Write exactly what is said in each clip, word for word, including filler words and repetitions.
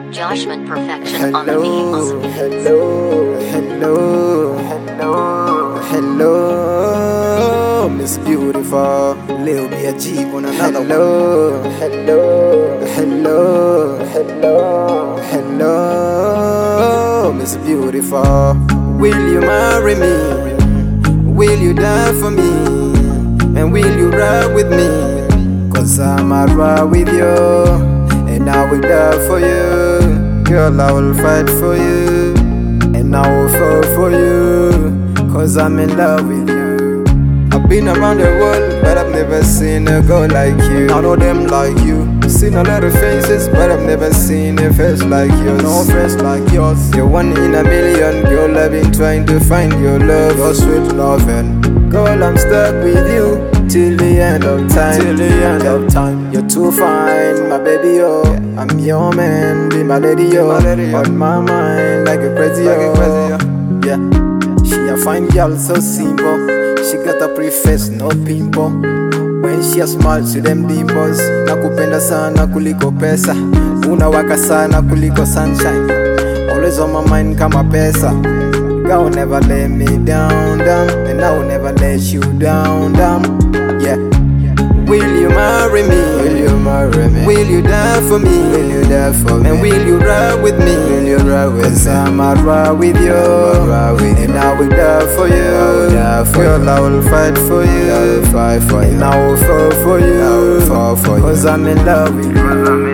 Joshman Perfection on the beats. Hello, hello, hello, hello, Miss Beautiful. Lil B a G on another hello, hello, hello, hello, hello, Miss Beautiful. Will you marry me? Will you die for me? And will you ride with me? Cause I'ma ride with you, and I will die for you. Girl, I will fight for you, and I will fall for you, cause I'm in love with you. I've been around the world, but I've never seen a girl like you. None of them like you. Seen a lot of faces, but I've never seen a face like yours. No face like yours. You're one in a million, girl. I've been trying to find your love, your sweet loving. Girl, I'm stuck with you till the end of time. Till the end of time. You're too fine, my baby, yo. I'm your man, be my lady, yo. On my mind, like a crazy, yo. Yeah, she a fine girl, so simple. She got a pretty face, no pimple. When she a smile, to them dimples. Nakupenda sana kuliko pesa. Unawaka sana kuliko sunshine. Always on my mind kama pesa. God will never let me down, down, and I will never let you down, down. Yeah. Will you marry me? Will you marry me? Will you die for me? Will you die for me? And will you ride with me? Will you ride with Cause me? I'ma ride with you, ride with and you. I will die for you. I will die for Girl, you. I will fight for you. I will fight for you. And I will fall for you. I will fall for you. Cause I'm in love with you.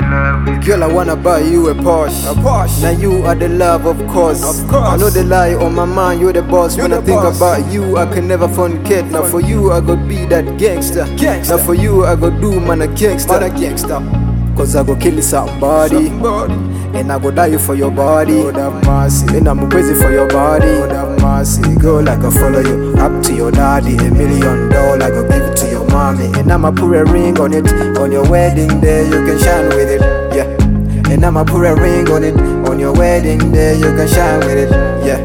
Girl, I wanna buy you a Porsche. A Porsche. Now you are the love, of course. Of course. I know the lie on my mind, you're the boss. You're when the I think boss. About you, I can never forget. Now for you, I go be that gangster. gangster. Now for you, I go do man a gangster. Man a gangster. Cause I go kill somebody. somebody. And I go die for your body. Lord have mercy. And I'm crazy for your body. Lord have mercy. Girl, I go follow you up to your daddy. A million dollars, I go give it to your mommy. And I'ma put a ring on it. On your wedding day, you can shine with it. Yeah. And I'ma put a ring on it. On your wedding day, you can shine with it. Yeah.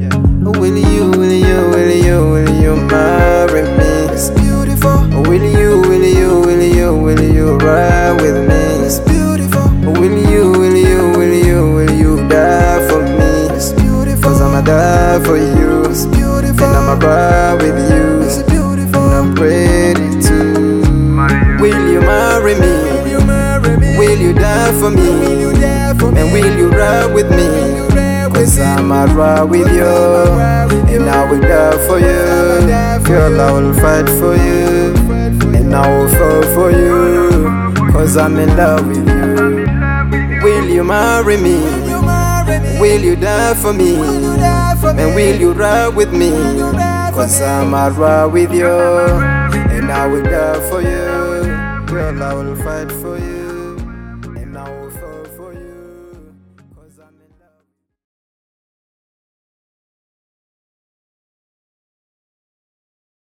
Will you, will you, will you, will you marry me? It's beautiful. Will you, will you, will you, will you ride with me? It's beautiful. Will you, will you, will you, will you die for me? It's beautiful. Cause I'ma die for you. It's beautiful. And I'ma ride with you. It's beautiful. And I'm ready to. Will you marry me? Will you marry me? Will you die for me? Will you die for me? And will you ride with me? Cause I'ma ride with you, and I will die for you. Girl, I will fight for you, and I will fall for you, cause I'm in love with you. Will you marry me? Will you die for me? And will you ride with me? Cause I'ma ride with you, and I will die for you. Girl, I will fight for you.